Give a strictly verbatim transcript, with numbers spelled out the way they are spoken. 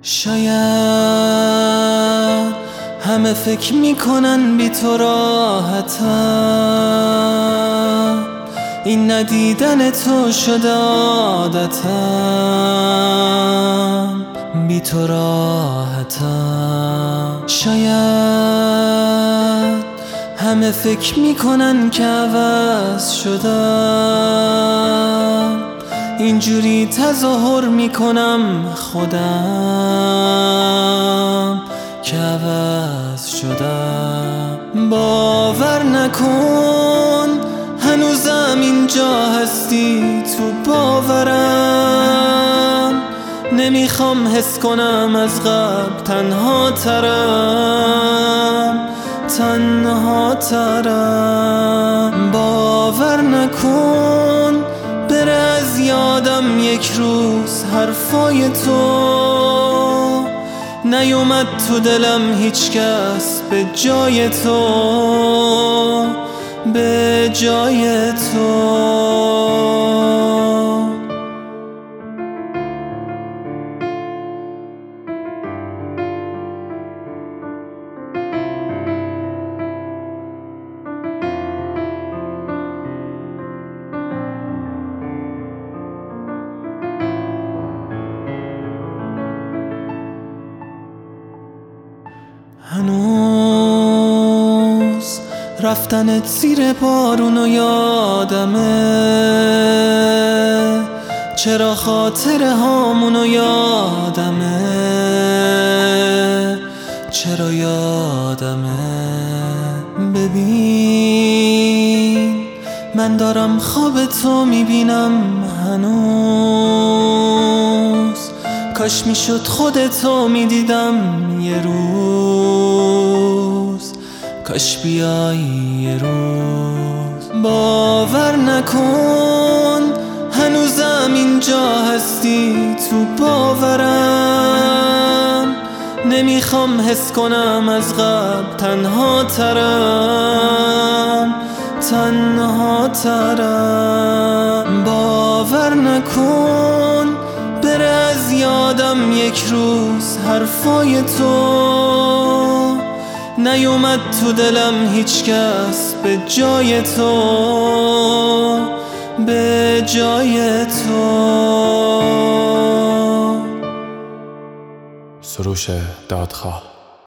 شاید همه فکر میکنن بی تو راحتم، این ندیدن تو شده عادتم، بی تو راحتم. شاید همه فکر میکنن که عوض شدم، اینجوری تظاهر میکنم خودم که عوض شدم. باور نکن هنوزم اینجا هستی تو باورم، نمیخوام حس کنم از قبل تنها ترم، تنها ترم. باور نکن بره از یادم یک روز حرفای تو، نیومد تو دلم هیچ کس به جای تو، به جای تو. هنوز رفتنت زیر بارونو یادمه، چرا خاطره هامونو یادمه، چرا یادمه. ببین من دارم خواب تو میبینم هنوز، کاش میشد خودتو میدیدم یه روز، کاش بیای یه روز. باور نکن هنوزم اینجا هستی تو باورم، نمیخوام حس کنم از قبل تنها ترم، تنها ترم. باور نکن بره از یادم یک روز حرفای تو، نیومد تو دلم هیچ کس به جای تو، به جای تو. سروش دادخواه.